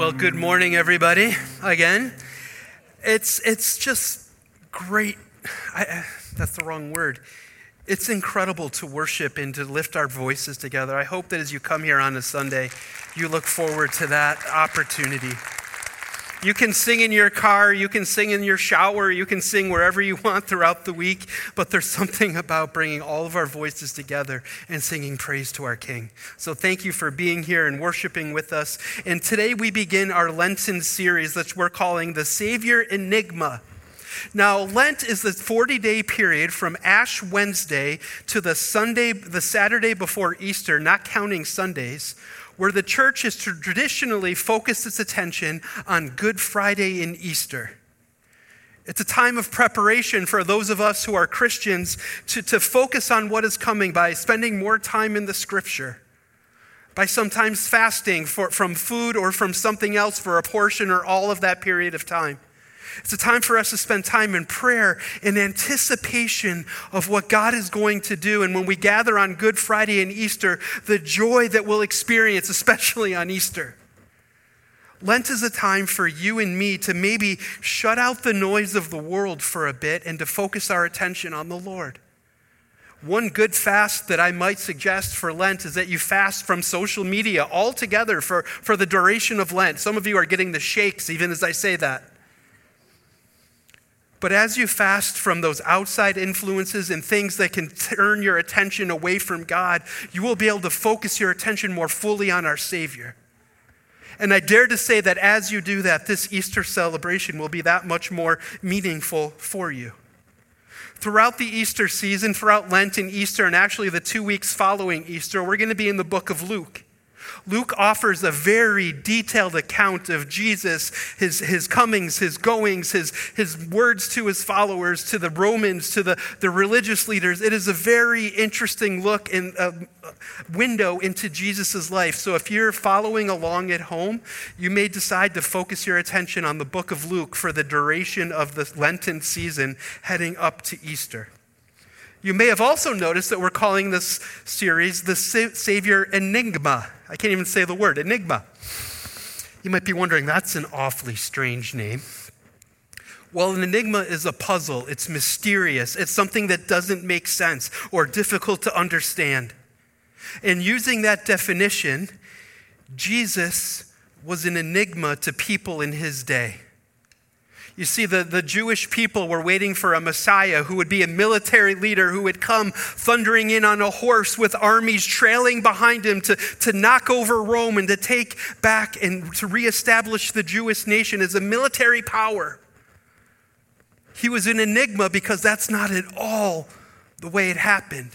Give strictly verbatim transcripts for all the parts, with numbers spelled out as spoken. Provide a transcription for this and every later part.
Well, good morning, everybody. Again, it's it's just great. I, that's the wrong word. It's incredible to worship and to lift our voices together. I hope that as you come here on a Sunday, you look forward to that opportunity. You can sing in your car, you can sing in your shower, you can sing wherever you want throughout the week, but there's something about bringing all of our voices together and singing praise to our King. So thank you for being here and worshiping with us. And today we begin our Lenten series that we're calling the Savior Enigma. Now, Lent is the forty-day period from Ash Wednesday to the Sunday, the Saturday before Easter, not counting Sundays, where the church has traditionally focused its attention on Good Friday and Easter. It's a time of preparation for those of us who are Christians to, to focus on what is coming by spending more time in the Scripture, by sometimes fasting for, from food or from something else for a portion or all of that period of time. It's a time for us to spend time in prayer in anticipation of what God is going to do. And when we gather on Good Friday and Easter, the joy that we'll experience, especially on Easter. Lent is a time for you and me to maybe shut out the noise of the world for a bit and to focus our attention on the Lord. One good fast that I might suggest for Lent is that you fast from social media altogether for, for the duration of Lent. Some of you are getting the shakes even as I say that. But as you fast from those outside influences and things that can turn your attention away from God, you will be able to focus your attention more fully on our Savior. And I dare to say that as you do that, this Easter celebration will be that much more meaningful for you. Throughout the Easter season, throughout Lent and Easter, and actually the two weeks following Easter, we're going to be in the book of Luke. Luke offers a very detailed account of Jesus, his, his comings, his goings, his, his words to his followers, to the Romans, to the, the religious leaders. It is a very interesting look and a window into Jesus' life. So if you're following along at home, you may decide to focus your attention on the book of Luke for the duration of the Lenten season heading up to Easter. You may have also noticed that we're calling this series the Savior Enigma. I can't even say the word, enigma. You might be wondering, that's an awfully strange name. Well, an enigma is a puzzle. It's mysterious. It's something that doesn't make sense or difficult to understand. And using that definition, Jesus was an enigma to people in his day. You see, the, the Jewish people were waiting for a Messiah who would be a military leader who would come thundering in on a horse with armies trailing behind him to, to knock over Rome and to take back and to reestablish the Jewish nation as a military power. He was an enigma because that's not at all the way it happened.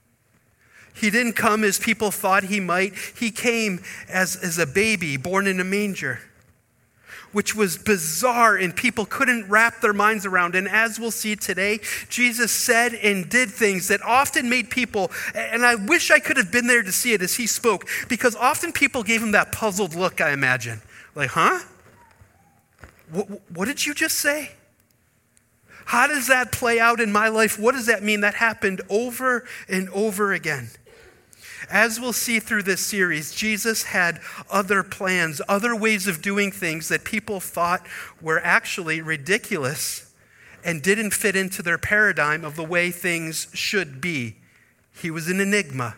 He didn't come as people thought he might. He came as, as a baby born in a manger, which was bizarre and people couldn't wrap their minds around. And as we'll see today, Jesus said and did things that often made people, and I wish I could have been there to see it as he spoke, because often people gave him that puzzled look, I imagine. Like, huh? What, what did you just say? How does that play out in my life? What does that mean? That happened over and over again. As we'll see through this series, Jesus had other plans, other ways of doing things that people thought were actually ridiculous and didn't fit into their paradigm of the way things should be. He was an enigma.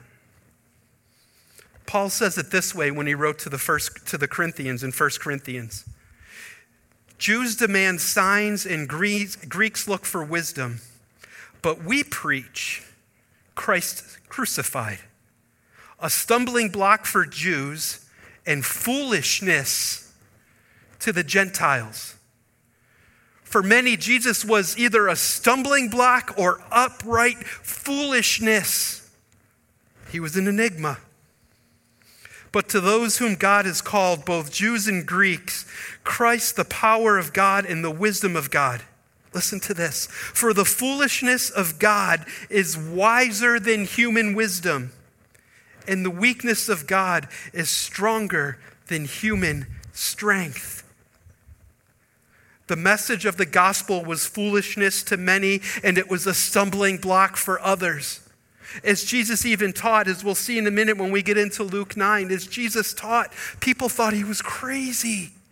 Paul says it this way when he wrote to the first to the Corinthians in First Corinthians. Jews demand signs and Greeks, Greeks look for wisdom, but we preach Christ crucified, a stumbling block for Jews and foolishness to the Gentiles. For many, Jesus was either a stumbling block or upright foolishness. He was an enigma. But to those whom God has called, both Jews and Greeks, Christ, the power of God and the wisdom of God. Listen to this. For the foolishness of God is wiser than human wisdom, and the weakness of God is stronger than human strength. The message of the gospel was foolishness to many, and it was a stumbling block for others. As Jesus even taught, as we'll see in a minute when we get into Luke nine, as Jesus taught, people thought he was crazy.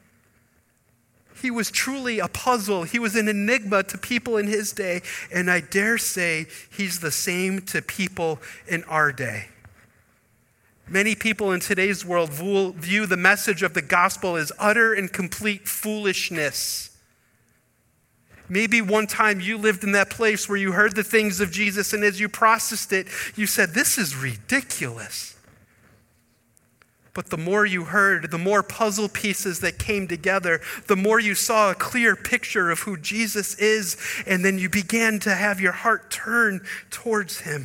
He was truly a puzzle. He was an enigma to people in his day, and I dare say he's the same to people in our day. Many people in today's world view the message of the gospel as utter and complete foolishness. Maybe one time you lived in that place where you heard the things of Jesus, and as you processed it, you said, this is ridiculous. But the more you heard, the more puzzle pieces that came together, the more you saw a clear picture of who Jesus is, and then you began to have your heart turn towards him.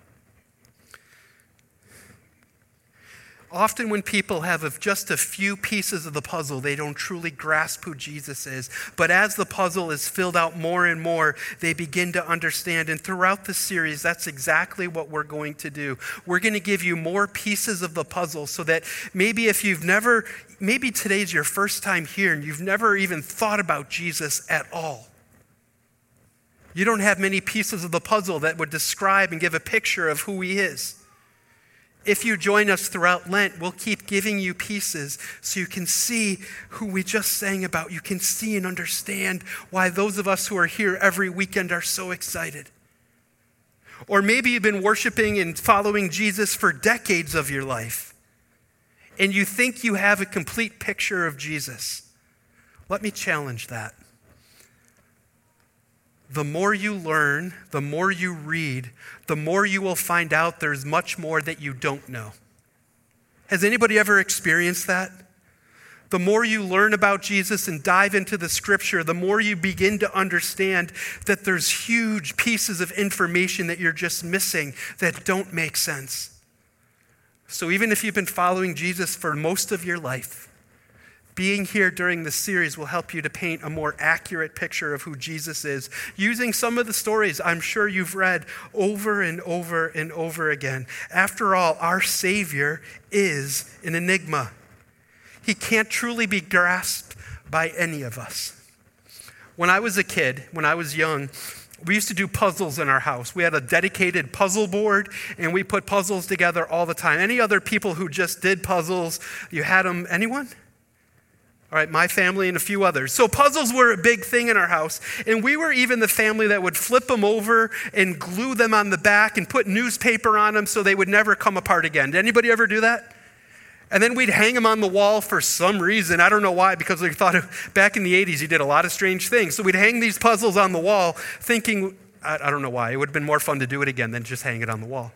Often when people have just a few pieces of the puzzle, they don't truly grasp who Jesus is. But as the puzzle is filled out more and more, they begin to understand. And throughout the series, that's exactly what we're going to do. We're going to give you more pieces of the puzzle so that maybe if you've never, maybe today's your first time here and you've never even thought about Jesus at all. You don't have many pieces of the puzzle that would describe and give a picture of who he is. If you join us throughout Lent, we'll keep giving you pieces so you can see who we just sang about. You can see and understand why those of us who are here every weekend are so excited. Or maybe you've been worshiping and following Jesus for decades of your life, and you think you have a complete picture of Jesus. Let me challenge that. The more you learn, the more you read, the more you will find out there's much more that you don't know. Has anybody ever experienced that? The more you learn about Jesus and dive into the scripture, the more you begin to understand that there's huge pieces of information that you're just missing that don't make sense. So even if you've been following Jesus for most of your life, being here during this series will help you to paint a more accurate picture of who Jesus is, using some of the stories I'm sure you've read over and over and over again. After all, our Savior is an enigma. He can't truly be grasped by any of us. When I was a kid, when I was young, we used to do puzzles in our house. We had a dedicated puzzle board, and we put puzzles together all the time. Any other people who just did puzzles, you had them, anyone? All right, my family and a few others. So puzzles were a big thing in our house. And we were even the family that would flip them over and glue them on the back and put newspaper on them so they would never come apart again. Did anybody ever do that? And then we'd hang them on the wall for some reason. I don't know why, because we thought of, back in the eighties, you did a lot of strange things. So we'd hang these puzzles on the wall thinking, I, I don't know why. It would have been more fun to do it again than just hang it on the wall.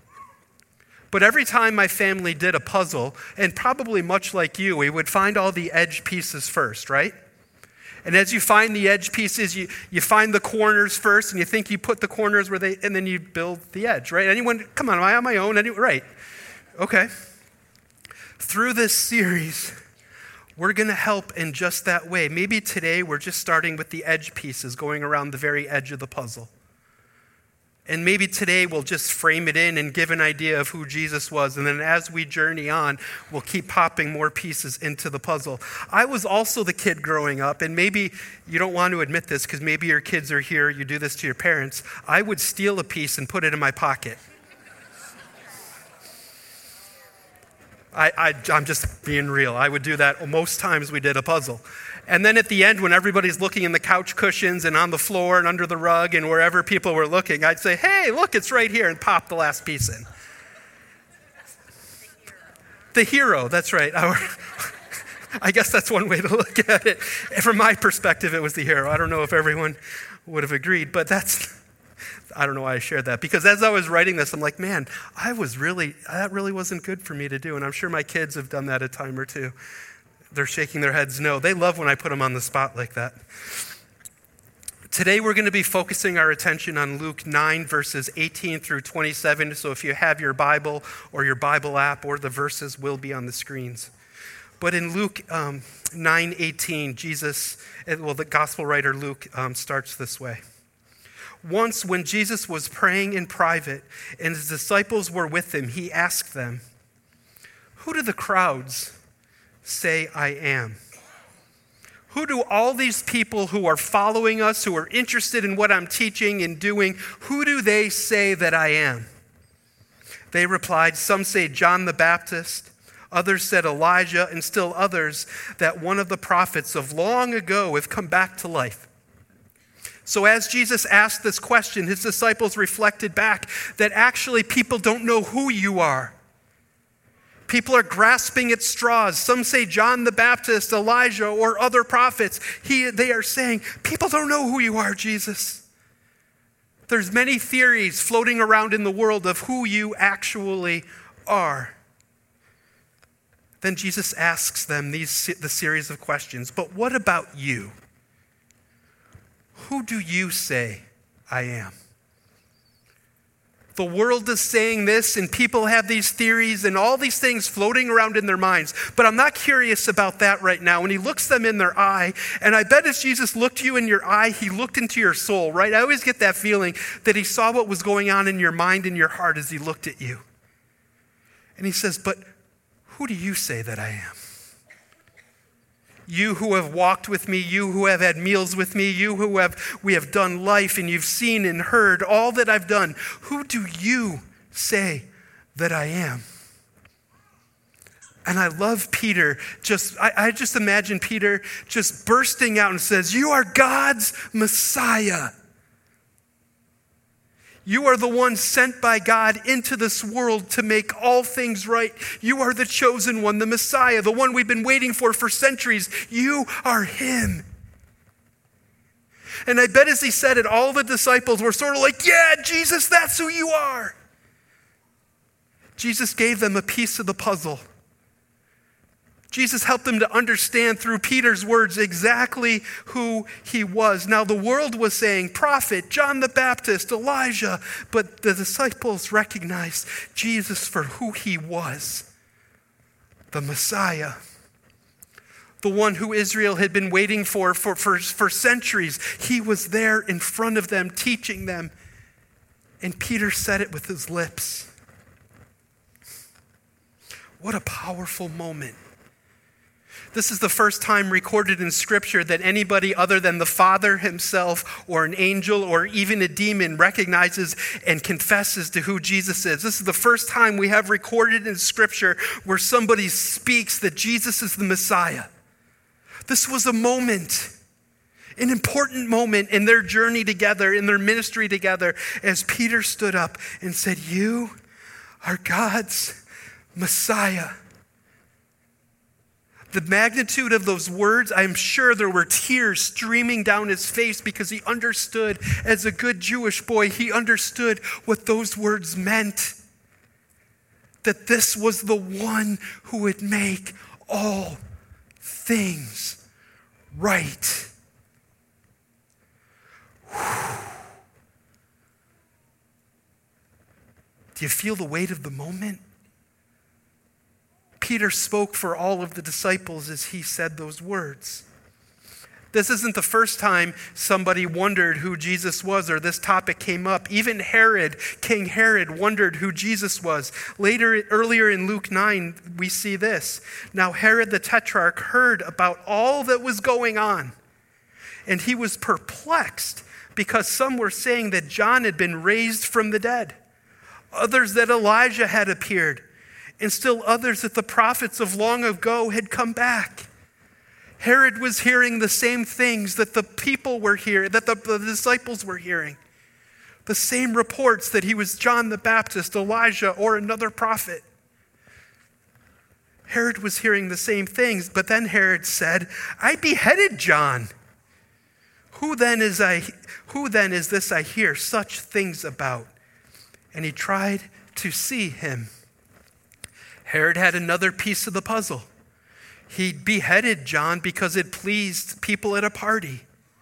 But every time my family did a puzzle, and probably much like you, we would find all the edge pieces first, right? And as you find the edge pieces, you, you find the corners first, and you think you put the corners where they, and then you build the edge, right? Anyone, come on, am I on my own? Any, right. Okay. Through this series, we're going to help in just that way. Maybe today we're just starting with the edge pieces, going around the very edge of the puzzle. And maybe today we'll just frame it in and give an idea of who Jesus was. And then as we journey on, we'll keep popping more pieces into the puzzle. I was also the kid growing up, and maybe you don't want to admit this because maybe your kids are here, you do this to your parents. I would steal a piece and put it in my pocket. I, I, I'm just being real. I would do that most times we did a puzzle. And then at the end, when everybody's looking in the couch cushions and on the floor and under the rug and wherever people were looking, I'd say, hey, look, it's right here, and pop the last piece in. The hero, the hero that's right. Our, I guess that's one way to look at it. From my perspective, it was the hero. I don't know if everyone would have agreed, but that's, I don't know why I shared that. Because as I was writing this, I'm like, man, I was really, that really wasn't good for me to do. And I'm sure my kids have done that a time or two. They're shaking their heads no. They love when I put them on the spot like that. Today we're going to be focusing our attention on Luke nine, verses eighteen through twenty-seven. So if you have your Bible or your Bible app, or the verses will be on the screens. But in Luke um, nine eighteen, Jesus, well, the gospel writer Luke um, starts this way. Once when Jesus was praying in private and his disciples were with him, he asked them, "Who do the crowds say I am? Who do all these people who are following us, who are interested in what I'm teaching and doing, who do they say that I am?" They replied, "Some say John the Baptist, Others said Elijah, and still others that one of the prophets of long ago have come back to life. So as Jesus asked this question, his disciples reflected back that actually people don't know who you are. People are grasping at straws. Some say John the Baptist, Elijah, or other prophets. He, they are saying, people don't know who you are, Jesus. There's many theories floating around in the world of who you actually are. Then Jesus asks them these the series of questions. But what about you? Who do you say I am? The world is saying this, and people have these theories and all these things floating around in their minds. But I'm not curious about that right now. And he looks them in their eye, and I bet if Jesus looked you in your eye, he looked into your soul, right? I always get that feeling that he saw what was going on in your mind and your heart as he looked at you. And he says, but who do you say that I am? You who have walked with me, you who have had meals with me, you who have we have done life and you've seen and heard all that I've done. Who do you say that I am? And I love Peter. Just I, I just imagine Peter just bursting out and says, you are God's Messiah. You are the one sent by God into this world to make all things right. You are the chosen one, the Messiah, the one we've been waiting for for centuries. You are him. And I bet as he said it, all the disciples were sort of like, yeah, Jesus, that's who you are. Jesus gave them a piece of the puzzle. Jesus helped them to understand through Peter's words exactly who he was. Now the world was saying prophet, John the Baptist, Elijah, but the disciples recognized Jesus for who he was, the Messiah, the one who Israel had been waiting for for, for for centuries. He was there in front of them, teaching them. And Peter said it with his lips. What a powerful moment. This is the first time recorded in Scripture that anybody other than the Father himself or an angel or even a demon recognizes and confesses to who Jesus is. This is the first time we have recorded in Scripture where somebody speaks that Jesus is the Messiah. This was a moment, an important moment in their journey together, in their ministry together, as Peter stood up and said, you are God's Messiah. The magnitude of those words, I'm sure there were tears streaming down his face because he understood, as a good Jewish boy, he understood what those words meant. That this was the one who would make all things right. Whew. Do you feel the weight of the moment? Peter spoke for all of the disciples as he said those words. This isn't the first time somebody wondered who Jesus was or this topic came up. Even Herod, King Herod, wondered who Jesus was. Later, earlier in Luke nine, we see this. Now Herod the Tetrarch heard about all that was going on, and he was perplexed because some were saying that John had been raised from the dead, others that Elijah had appeared, and still others that the prophets of long ago had come back. Herod was hearing the same things that the people were hearing, that the, the disciples were hearing. The same reports that he was John the Baptist, Elijah, or another prophet. Herod was hearing the same things, but then Herod said, I beheaded John. Who then is I who then is this I hear such things about? And he tried to see him. Herod had another piece of the puzzle. He beheaded John because it pleased people at a party.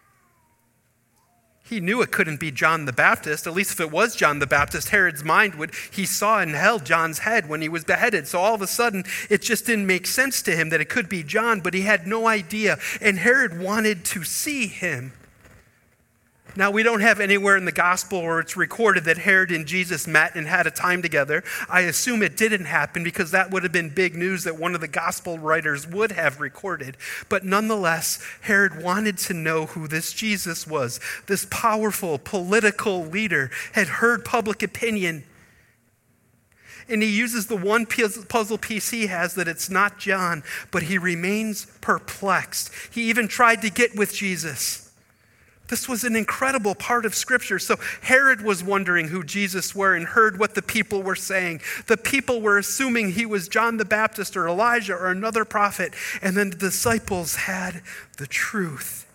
He knew it couldn't be John the Baptist. At least if it was John the Baptist, Herod's mind would, he saw and held John's head when he was beheaded. So all of a sudden, it just didn't make sense to him that it could be John, but he had no idea. And Herod wanted to see him. Now, we don't have anywhere in the gospel where it's recorded that Herod and Jesus met and had a time together. I assume it didn't happen because that would have been big news that one of the gospel writers would have recorded. But nonetheless, Herod wanted to know who this Jesus was. This powerful political leader had heard public opinion. And he uses the one puzzle piece he has, that it's not John, but he remains perplexed. He even tried to get with Jesus. This was an incredible part of Scripture. So Herod was wondering who Jesus were and heard what the people were saying. The people were assuming he was John the Baptist or Elijah or another prophet. And then the disciples had the truth.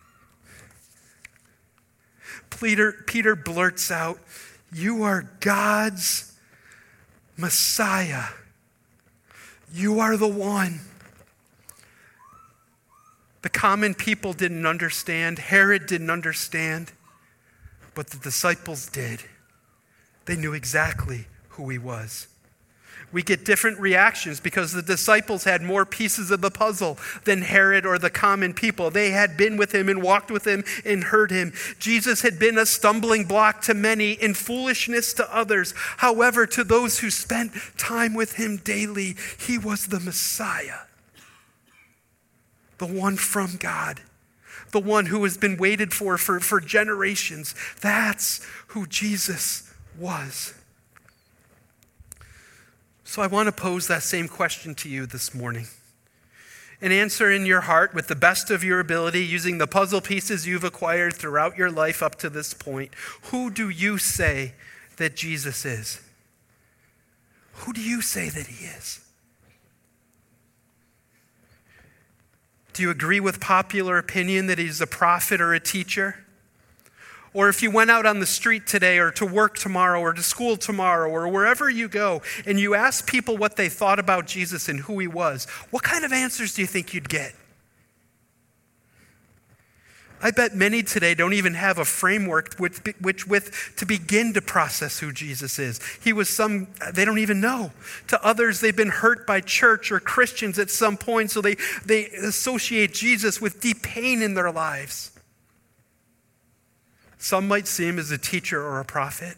Peter, Peter blurts out, "You are God's Messiah. You are the one." The common people didn't understand. Herod didn't understand. But the disciples did. They knew exactly who he was. We get different reactions because the disciples had more pieces of the puzzle than Herod or the common people. They had been with him and walked with him and heard him. Jesus had been a stumbling block to many and foolishness to others. However, to those who spent time with him daily, he was the Messiah. The one from God. The one who has been waited for, for for generations. That's who Jesus was. So I want to pose that same question to you this morning. And answer in your heart with the best of your ability, using the puzzle pieces you've acquired throughout your life up to this point. Who do you say that Jesus is? Who do you say that he is? Do you agree with popular opinion that he's a prophet or a teacher? Or if you went out on the street today or to work tomorrow or to school tomorrow or wherever you go and you asked people what they thought about Jesus and who he was, what kind of answers do you think you'd get? I bet many today don't even have a framework which, which with to begin to process who Jesus is. He was some, they don't even know. To others, they've been hurt by church or Christians at some point, so they, they associate Jesus with deep pain in their lives. Some might see him as a teacher or a prophet.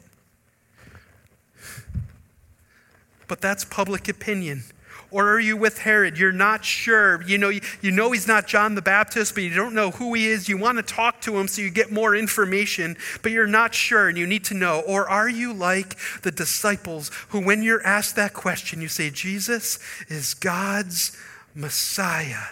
But that's public opinion. Or are you with Herod? You're not sure. You know, you, you know he's not John the Baptist, but you don't know who he is. You want to talk to him so you get more information, but you're not sure and you need to know. Or are you like the disciples who, when you're asked that question, you say, Jesus is God's Messiah?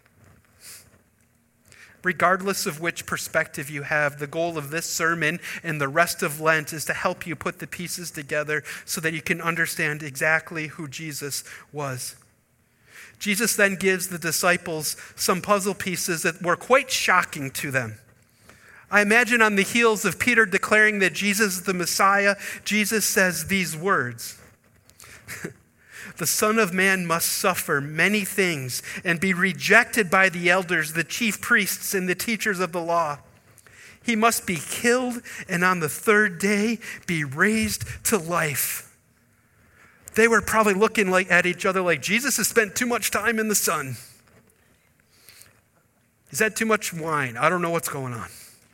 Regardless of which perspective you have, the goal of this sermon and the rest of Lent is to help you put the pieces together so that you can understand exactly who Jesus was. Jesus then gives the disciples some puzzle pieces that were quite shocking to them. I imagine on the heels of Peter declaring that Jesus is the Messiah, Jesus says these words. The Son of Man must suffer many things and be rejected by the elders, the chief priests, and the teachers of the law. He must be killed and on the third day be raised to life. They were probably looking like at each other like, Jesus has spent too much time in the sun. Is that too much wine? I don't know what's going on.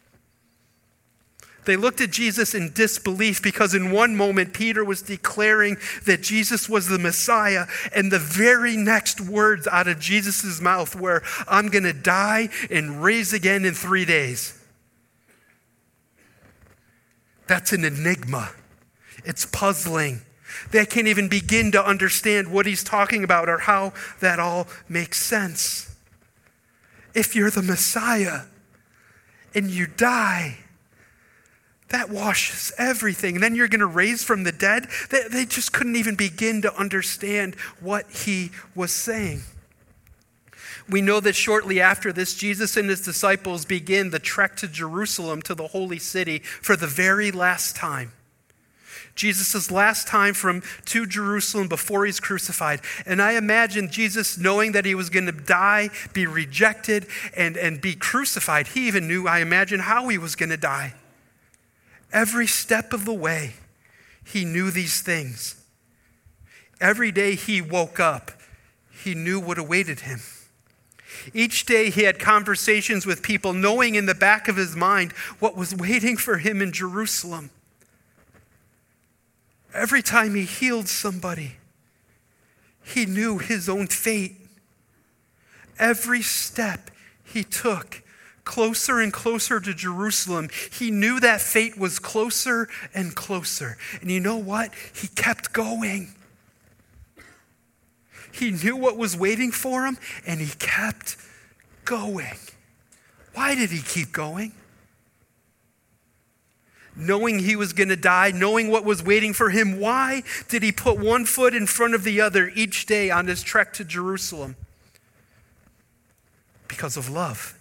They looked at Jesus in disbelief because in one moment, Peter was declaring that Jesus was the Messiah, and the very next words out of Jesus' mouth were, I'm going to die and raise again in three days. That's an enigma. It's puzzling. They can't even begin to understand what he's talking about or how that all makes sense. If you're the Messiah and you die, that washes everything. And then you're going to raise from the dead. They, they just couldn't even begin to understand what he was saying. We know that shortly after this, Jesus and his disciples begin the trek to Jerusalem, to the holy city, for the very last time. Jesus' last time from to Jerusalem before he's crucified. And I imagine Jesus, knowing that he was going to die, be rejected, and, and be crucified. He even knew, I imagine, how he was going to die. Every step of the way, he knew these things. Every day he woke up, he knew what awaited him. Each day he had conversations with people, knowing in the back of his mind what was waiting for him in Jerusalem. Every time he healed somebody, he knew his own fate. Every step he took closer and closer to Jerusalem. He knew that fate was closer and closer. And you know what? He kept going. He knew what was waiting for him, and he kept going. Why did he keep going? Knowing he was going to die, knowing what was waiting for him, why did he put one foot in front of the other each day on his trek to Jerusalem? Because of love.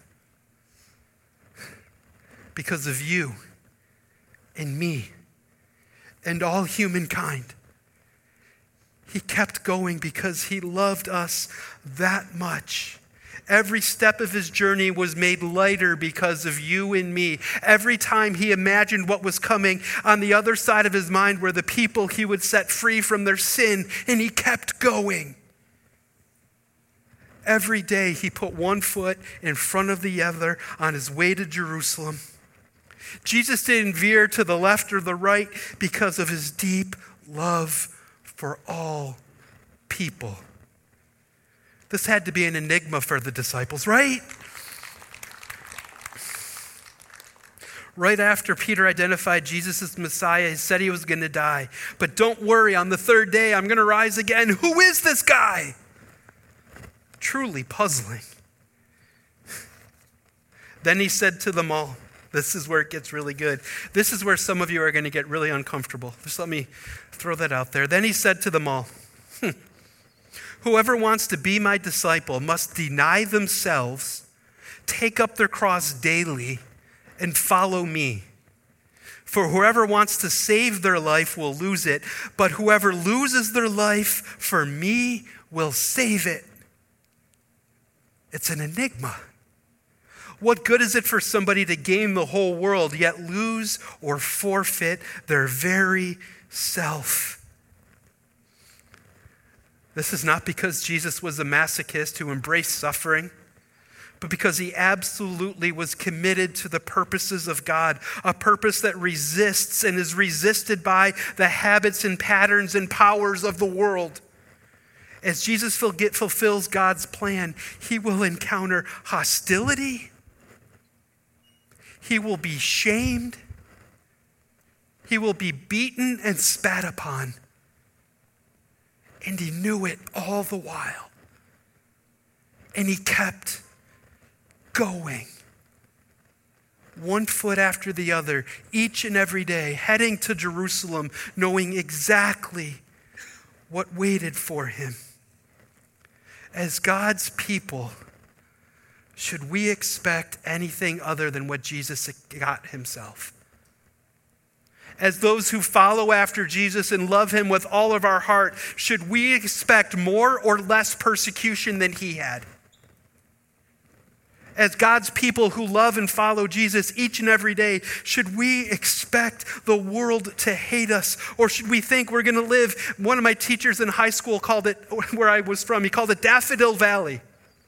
Because of you and me and all humankind. He kept going because he loved us that much. Every step of his journey was made lighter because of you and me. Every time he imagined what was coming, on the other side of his mind were the people he would set free from their sin, and he kept going. Every day he put one foot in front of the other on his way to Jerusalem. Jesus didn't veer to the left or the right because of his deep love for all people. This had to be an enigma for the disciples, right? Right after Peter identified Jesus as Messiah, he said he was going to die. But don't worry, on the third day, I'm going to rise again. Who is this guy? Truly puzzling. Then he said to them all, this is where it gets really good. This is where some of you are going to get really uncomfortable. Just let me throw that out there. Then he said to them all, hmm, whoever wants to be my disciple must deny themselves, take up their cross daily, and follow me. For whoever wants to save their life will lose it, but whoever loses their life for me will save it. It's an enigma. What good is it for somebody to gain the whole world, yet lose or forfeit their very self? This is not because Jesus was a masochist who embraced suffering, but because he absolutely was committed to the purposes of God, a purpose that resists and is resisted by the habits and patterns and powers of the world. As Jesus fulfills God's plan, he will encounter hostility. He will be shamed. He will be beaten and spat upon. And he knew it all the while. And he kept going. One foot after the other, each and every day, heading to Jerusalem, knowing exactly what waited for him. As God's people, should we expect anything other than what Jesus got himself? As those who follow after Jesus and love him with all of our heart, should we expect more or less persecution than he had? As God's people who love and follow Jesus each and every day, should we expect the world to hate us? Or should we think we're going to live, one of my teachers in high school called it, where I was from, he called it Daffodil Valley.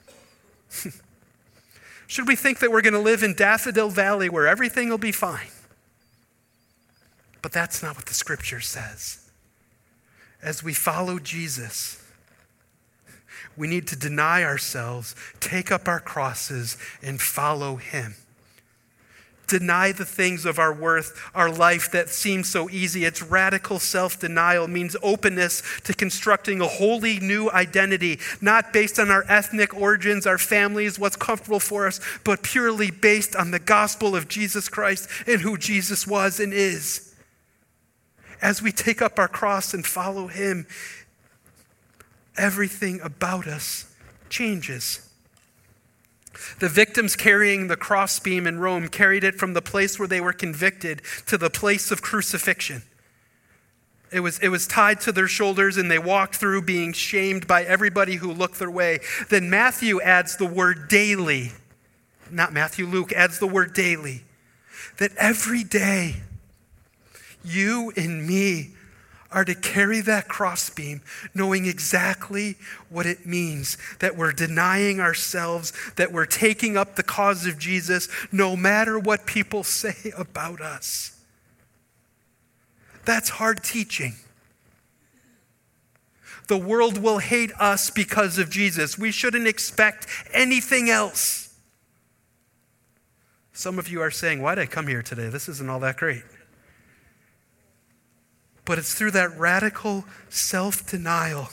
Should we think that we're going to live in Daffodil Valley where everything will be fine? But that's not what the scripture says. As we follow Jesus, we need to deny ourselves, take up our crosses, and follow him. Deny the things of our worth, our life that seem so easy. It's radical self-denial, means openness to constructing a wholly new identity, not based on our ethnic origins, our families, what's comfortable for us, but purely based on the gospel of Jesus Christ and who Jesus was and is. As we take up our cross and follow him, everything about us changes. The victims carrying the crossbeam in Rome carried it from the place where they were convicted to the place of crucifixion. It was, it was tied to their shoulders, and they walked through being shamed by everybody who looked their way. Then Matthew adds the word daily. Not Matthew, Luke adds the word daily. That every day, you and me are to carry that crossbeam, knowing exactly what it means, that we're denying ourselves, that we're taking up the cause of Jesus, no matter what people say about us. That's hard teaching. The world will hate us because of Jesus. We shouldn't expect anything else. Some of you are saying, why did I come here today? This isn't all that great. But it's through that radical self-denial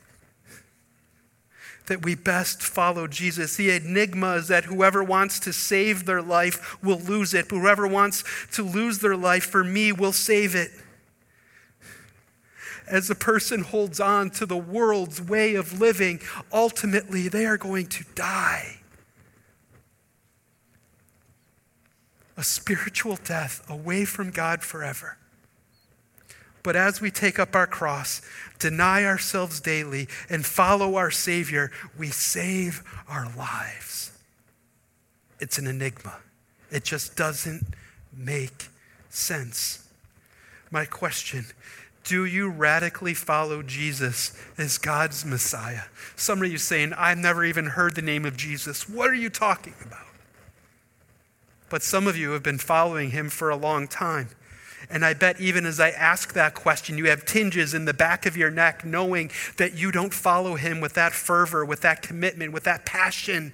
that we best follow Jesus. The enigma is that whoever wants to save their life will lose it. But whoever wants to lose their life for me will save it. As a person holds on to the world's way of living, ultimately they are going to die. A spiritual death away from God forever. But as we take up our cross, deny ourselves daily, and follow our Savior, we save our lives. It's an enigma. It just doesn't make sense. My question, do you radically follow Jesus as God's Messiah? Some of you saying, I've never even heard the name of Jesus. What are you talking about? But some of you have been following him for a long time. And I bet even as I ask that question, you have tinges in the back of your neck knowing that you don't follow him with that fervor, with that commitment, with that passion.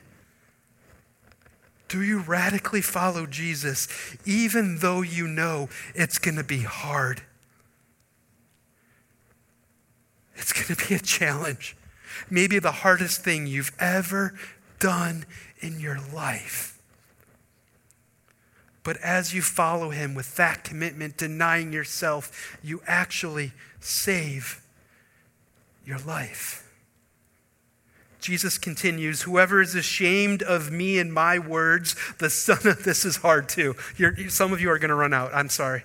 Do you radically follow Jesus even though you know it's going to be hard? It's going to be a challenge. Maybe the hardest thing you've ever done in your life. But as you follow him with that commitment, denying yourself, you actually save your life. Jesus continues, whoever is ashamed of me and my words, the son of, this is hard too. You're, some of you are going to run out. I'm sorry.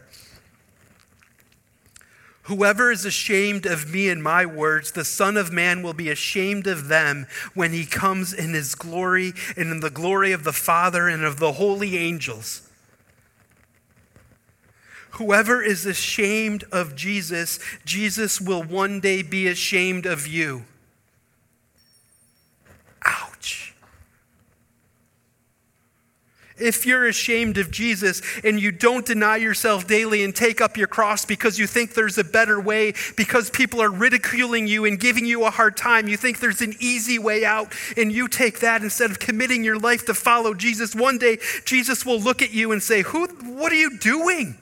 Whoever is ashamed of me and my words, the Son of Man will be ashamed of them when he comes in his glory and in the glory of the Father and of the holy angels. Whoever is ashamed of Jesus, Jesus will one day be ashamed of you. Ouch. If you're ashamed of Jesus and you don't deny yourself daily and take up your cross because you think there's a better way, because people are ridiculing you and giving you a hard time, you think there's an easy way out, and you take that instead of committing your life to follow Jesus, one day Jesus will look at you and say, "Who? What are you doing?"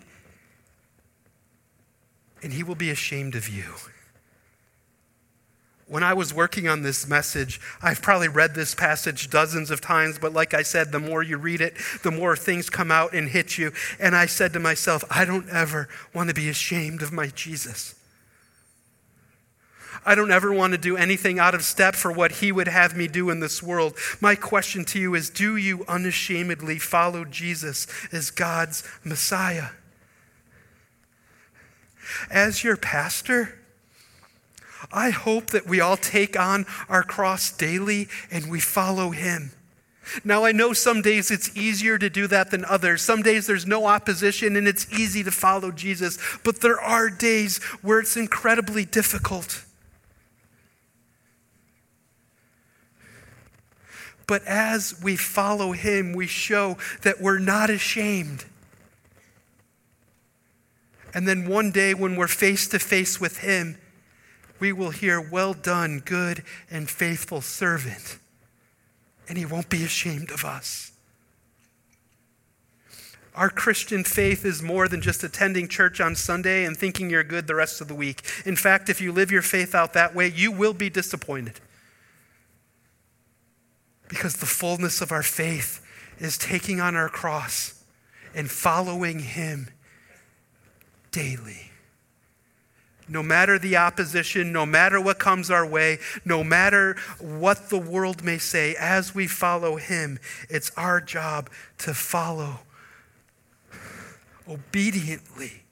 And he will be ashamed of you. When I was working on this message, I've probably read this passage dozens of times, but like I said, the more you read it, the more things come out and hit you. And I said to myself, I don't ever want to be ashamed of my Jesus. I don't ever want to do anything out of step for what he would have me do in this world. My question to you is, do you unashamedly follow Jesus as God's Messiah? As your pastor, I hope that we all take on our cross daily and we follow him. Now, I know some days it's easier to do that than others. Some days there's no opposition and it's easy to follow Jesus. But there are days where it's incredibly difficult. But as we follow him, we show that we're not ashamed. And then one day when we're face to face with him, we will hear, well done, good and faithful servant. And he won't be ashamed of us. Our Christian faith is more than just attending church on Sunday and thinking you're good the rest of the week. In fact, if you live your faith out that way, you will be disappointed. Because the fullness of our faith is taking on our cross and following him daily. No matter the opposition, no matter what comes our way, no matter what the world may say, as we follow him, it's our job to follow obediently.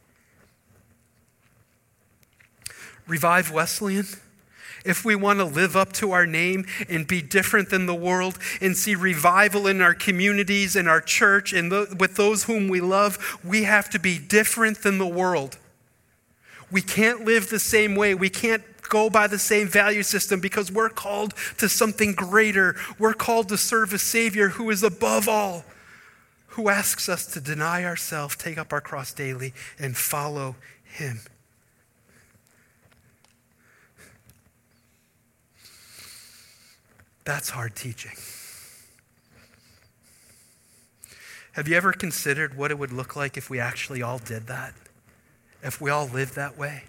Revive Wesleyan. If we want to live up to our name and be different than the world and see revival in our communities and our church and th- with those whom we love, we have to be different than the world. We can't live the same way. We can't go by the same value system because we're called to something greater. We're called to serve a Savior who is above all, who asks us to deny ourselves, take up our cross daily, and follow him. That's hard teaching. Have you ever considered what it would look like if we actually all did that? If we all lived that way?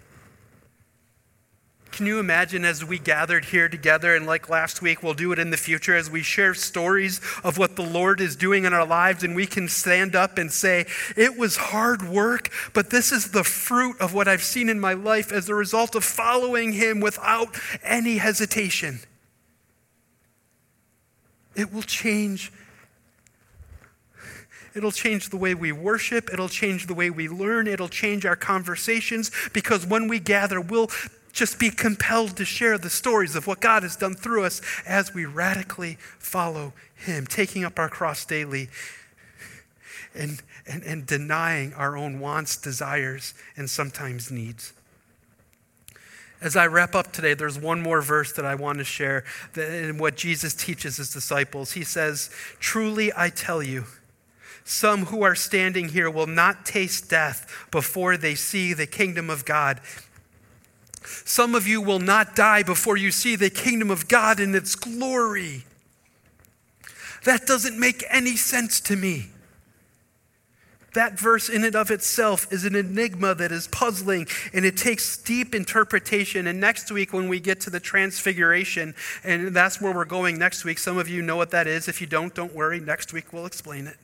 Can you imagine as we gathered here together, and like last week, we'll do it in the future, as we share stories of what the Lord is doing in our lives, and we can stand up and say, it was hard work, but this is the fruit of what I've seen in my life as a result of following him without any hesitation. It will change. It'll change the way we worship. It'll change the way we learn. It'll change our conversations, because when we gather, we'll just be compelled to share the stories of what God has done through us as we radically follow him, taking up our cross daily and, and, and denying our own wants, desires, and sometimes needs. As I wrap up today, there's one more verse that I want to share in what Jesus teaches his disciples. He says, "Truly I tell you, some who are standing here will not taste death before they see the kingdom of God. Some of you will not die before you see the kingdom of God in its glory." That doesn't make any sense to me. That verse in and of itself is an enigma that is puzzling, and it takes deep interpretation. And next week when we get to the transfiguration, and that's where we're going next week, some of you know what that is. If you don't, don't worry. Next week we'll explain it.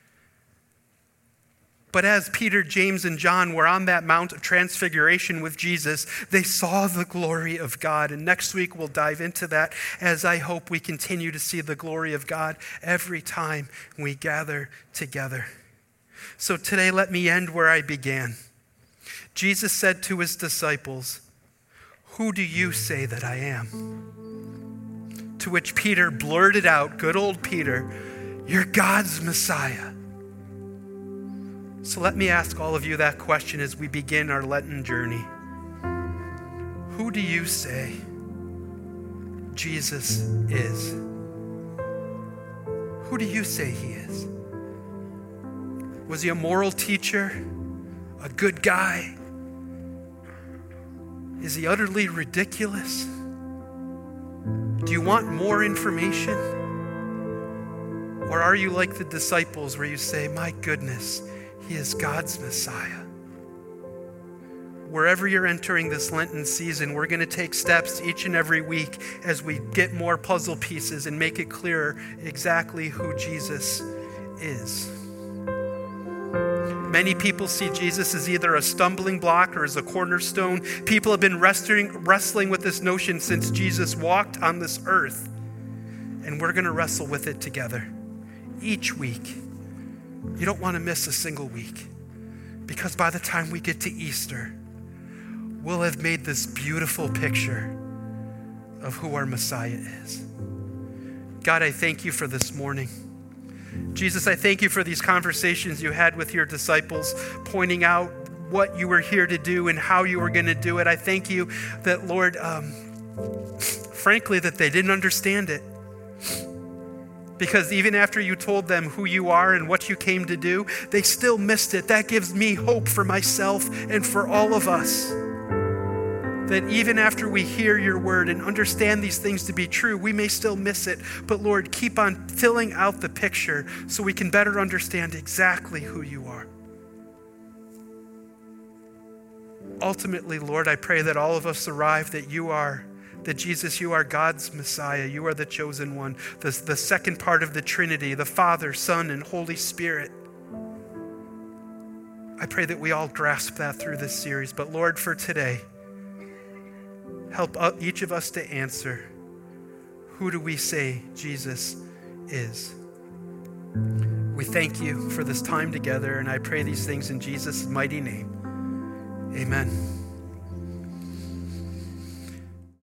But as Peter, James, and John were on that Mount of Transfiguration with Jesus, they saw the glory of God. And next week we'll dive into that, as I hope we continue to see the glory of God every time we gather together. So today, let me end where I began. Jesus said to his disciples, "Who do you say that I am?" To which Peter blurted out, good old Peter, "You're God's Messiah." So let me ask all of you that question as we begin our Lenten journey. Who do you say Jesus is? Who do you say he is? Was he a moral teacher? A good guy? Is he utterly ridiculous? Do you want more information? Or are you like the disciples where you say, my goodness, he is God's Messiah? Wherever you're entering this Lenten season, we're going to take steps each and every week as we get more puzzle pieces and make it clearer exactly who Jesus is. Many people see Jesus as either a stumbling block or as a cornerstone. People have been wrestling, wrestling with this notion since Jesus walked on this earth. And we're going to wrestle with it together each week. You don't want to miss a single week, because by the time we get to Easter, we'll have made this beautiful picture of who our Messiah is. God, I thank you for this morning. Jesus, I thank you for these conversations you had with your disciples, pointing out what you were here to do and how you were going to do it. I thank you that, Lord, um, frankly, that they didn't understand it. Because even after you told them who you are and what you came to do, they still missed it. That gives me hope for myself and for all of us. That even after we hear your word and understand these things to be true, we may still miss it. But Lord, keep on filling out the picture so we can better understand exactly who you are. Ultimately, Lord, I pray that all of us arrive that you are That Jesus, you are God's Messiah. You are the chosen one, the, the second part of the Trinity, the Father, Son, and Holy Spirit. I pray that we all grasp that through this series. But Lord, for today, help each of us to answer, who do we say Jesus is? We thank you for this time together, and I pray these things in Jesus' mighty name. Amen.